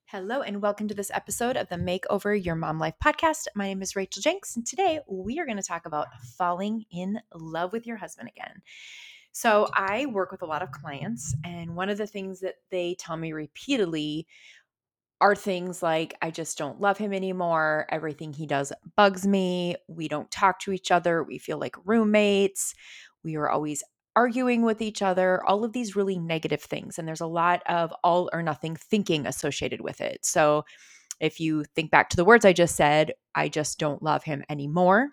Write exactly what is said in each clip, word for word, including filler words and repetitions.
Hello, and welcome to this episode of the Makeover Your Mom Life podcast. My name is Rachel Jenks, and today we are going to talk about falling in love with your husband again. So, I work with a lot of clients, and one of the things that they tell me repeatedly are things like, I just don't love him anymore. Everything he does bugs me. We don't talk to each other. We feel like roommates. We are always arguing with each other, all of these really negative things. And there's a lot of all or nothing thinking associated with it. So if you think back to the words I just said, I just don't love him anymore.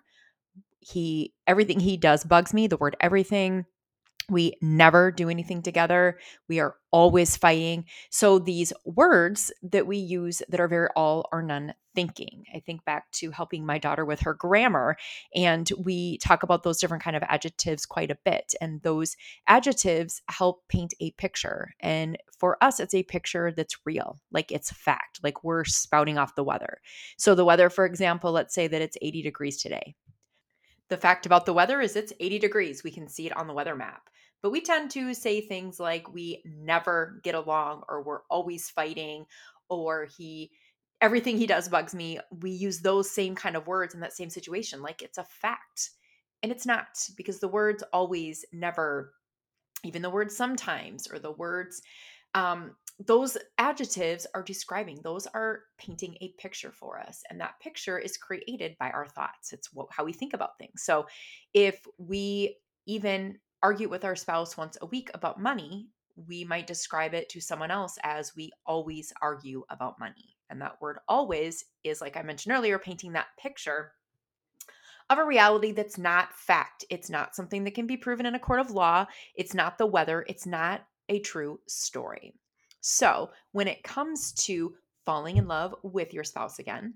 He, everything he does bugs me, the word everything. We never do anything together. We are always fighting. So these words that we use that are very all or none thinking. I think back to helping my daughter with her grammar, and we talk about those different kind of adjectives quite a bit. And those adjectives help paint a picture. And for us, it's a picture that's real, like it's fact, like we're spouting off the weather. So the weather, for example, let's say that it's eighty degrees today. The fact about the weather is it's eighty degrees. We can see it on the weather map. But we tend to say things like we never get along or we're always fighting or he everything he does bugs me. We use those same kind of words in that same situation like it's a fact. And it's not because the words always, never, even the words sometimes or the words um, those adjectives are describing, those are painting a picture for us. And that picture is created by our thoughts. It's what, how we think about things. So if we even argue with our spouse once a week about money, we might describe it to someone else as we always argue about money. And that word always is, like I mentioned earlier, painting that picture of a reality that's not fact. It's not something that can be proven in a court of law. It's not the weather. It's not a true story. So, when it comes to falling in love with your spouse again,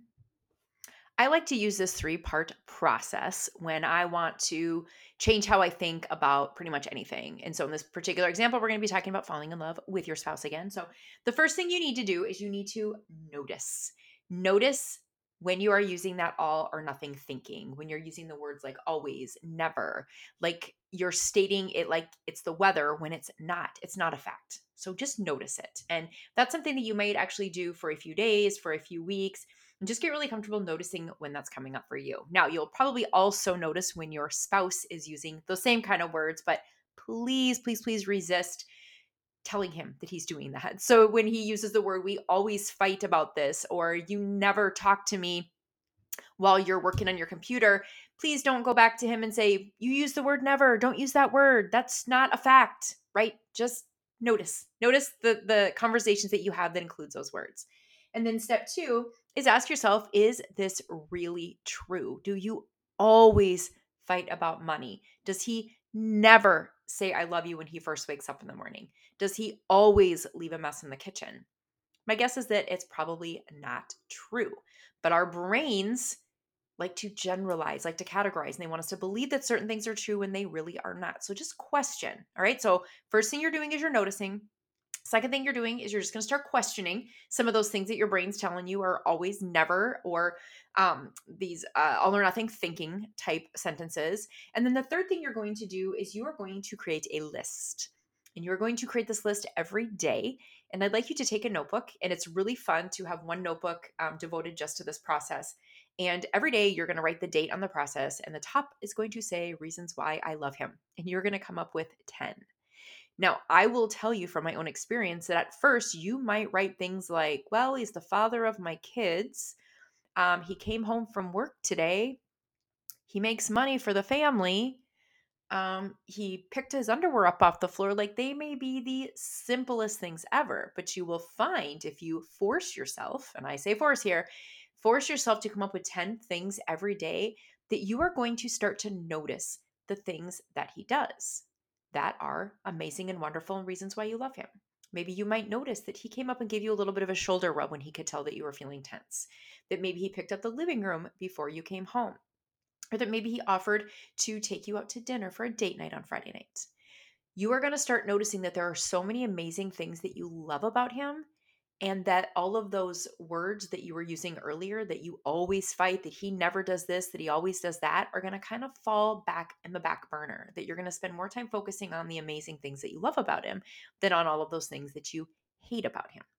I like to use this three part process when I want to change how I think about pretty much anything. And so, in this particular example, we're going to be talking about falling in love with your spouse again. So, the first thing you need to do is you need to notice. Notice when you are using that all or nothing thinking, when you're using the words like always, never, like you're stating it like it's the weather when it's not. It's not a fact. So, just notice it. And that's something that you might actually do for a few days, for a few weeks and just get really comfortable noticing when that's coming up for you. Now, you'll probably also notice when your spouse is using those same kind of words, but please, please, please resist telling him that he's doing that. So when he uses the word, we always fight about this, or you never talk to me while you're working on your computer, please don't go back to him and say, you use the word never. Don't use that word. That's not a fact, right? Just notice. Notice the, the conversations that you have that includes those words. And then step two is ask yourself, is this really true? Do you always fight about money? Does he never say, I love you when he first wakes up in the morning? Does he always leave a mess in the kitchen? My guess is that it's probably not true. But our brains like to generalize, like to categorize, and they want us to believe that certain things are true when they really are not. So just question. All right. So, first thing you're doing is you're noticing. Second thing you're doing is you're just going to start questioning some of those things that your brain's telling you are always never or um, these uh, all or nothing thinking type sentences. And then the third thing you're going to do is you are going to create a list. And you're going to create this list every day. And I'd like you to take a notebook. And it's really fun to have one notebook um, devoted just to this process. And every day you're going to write the date on the process. And the top is going to say reasons why I love him. And you're going to come up with ten. Now, I will tell you from my own experience that at first you might write things like, well, he's the father of my kids. Um, he came home from work today. He makes money for the family. Um, he picked his underwear up off the floor. Like they may be the simplest things ever, but you will find if you force yourself, and I say force here, force yourself to come up with ten things every day that you are going to start to notice the things that he does that are amazing and wonderful and reasons why you love him. Maybe you might notice that he came up and gave you a little bit of a shoulder rub when he could tell that you were feeling tense, that maybe he picked up the living room before you came home, or that maybe he offered to take you out to dinner for a date night on Friday night. You are going to start noticing that there are so many amazing things that you love about him, and that all of those words that you were using earlier, that you always fight, that he never does this, that he always does that, are going to kind of fall back in the back burner. That you're going to spend more time focusing on the amazing things that you love about him than on all of those things that you hate about him.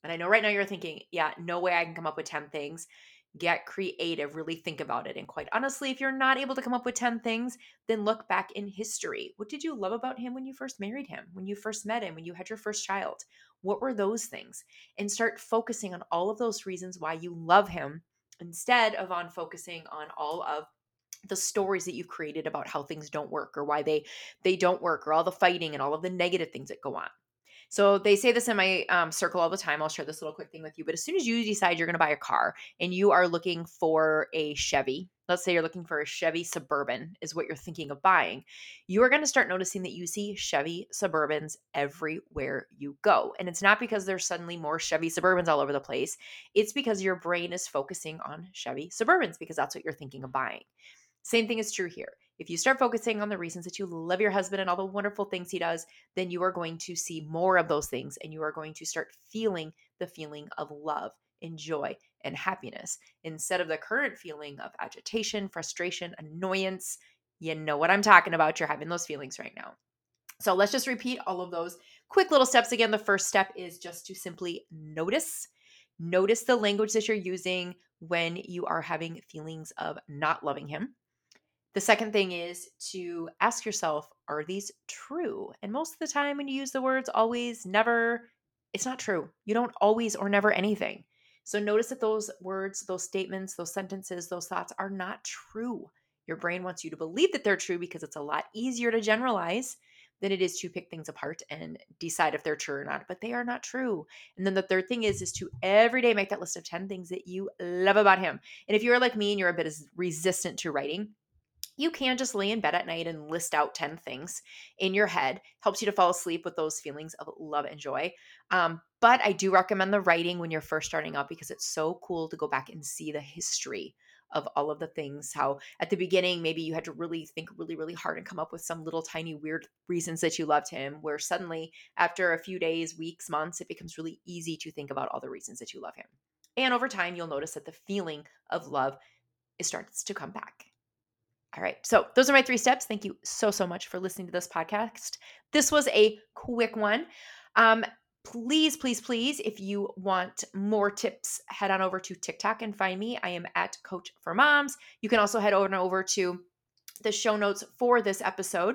And I know right now you're thinking, yeah, no way I can come up with ten things. Get creative, really think about it. And quite honestly, if you're not able to come up with ten things, then look back in history. What did you love about him when you first married him, when you first met him, when you had your first child? What were those things? And start focusing on all of those reasons why you love him instead of on focusing on all of the stories that you've created about how things don't work or why they they don't work or all the fighting and all of the negative things that go on. So they say this in my um, circle all the time. I'll share this little quick thing with you. But as soon as you decide you're going to buy a car and you are looking for a Chevy, let's say you're looking for a Chevy Suburban, is what you're thinking of buying, you are going to start noticing that you see Chevy Suburbans everywhere you go. And it's not because there's suddenly more Chevy Suburbans all over the place. It's because your brain is focusing on Chevy Suburbans because that's what you're thinking of buying. Same thing is true here. If you start focusing on the reasons that you love your husband and all the wonderful things he does, then you are going to see more of those things and you are going to start feeling the feeling of love and joy and happiness instead of the current feeling of agitation, frustration, annoyance. You know what I'm talking about. You're having those feelings right now. So let's just repeat all of those quick little steps again. The first step is just to simply notice. Notice the language that you're using when you are having feelings of not loving him. The second thing is to ask yourself, are these true? And most of the time, when you use the words always, never, it's not true. You don't always or never anything. So notice that those words, those statements, those sentences, those thoughts are not true. Your brain wants you to believe that they're true because it's a lot easier to generalize than it is to pick things apart and decide if they're true or not, but they are not true. And then the third thing is is to every day make that list of ten things that you love about him. And if you're like me and you're a bit resistant to writing, you can just lay in bed at night and list out ten things in your head. Helps you to fall asleep with those feelings of love and joy. Um, but I do recommend the writing when you're first starting out because it's so cool to go back and see the history of all of the things. How at the beginning, maybe you had to really think really, really hard and come up with some little tiny weird reasons that you loved him, where suddenly after a few days, weeks, months, it becomes really easy to think about all the reasons that you love him. And over time, you'll notice that the feeling of love, it starts to come back. All right. So those are my three steps. Thank you so, so much for listening to this podcast. This was a quick one. Um, please, please, please, if you want more tips, head on over to TikTok and find me. I am at Coach for Moms. You can also head over and over to the show notes for this episode,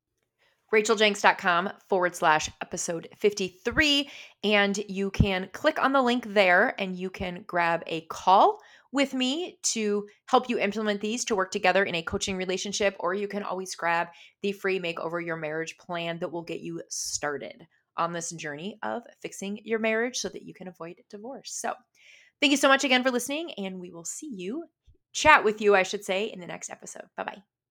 racheljenks.com forward slash episode fifty-three. And you can click on the link there and you can grab a call with me to help you implement these to work together in a coaching relationship, or you can always grab the free Makeover Your Marriage plan that will get you started on this journey of fixing your marriage so that you can avoid divorce. So thank you so much again for listening, and we will see you, chat with you, I should say, in the next episode. Bye-bye.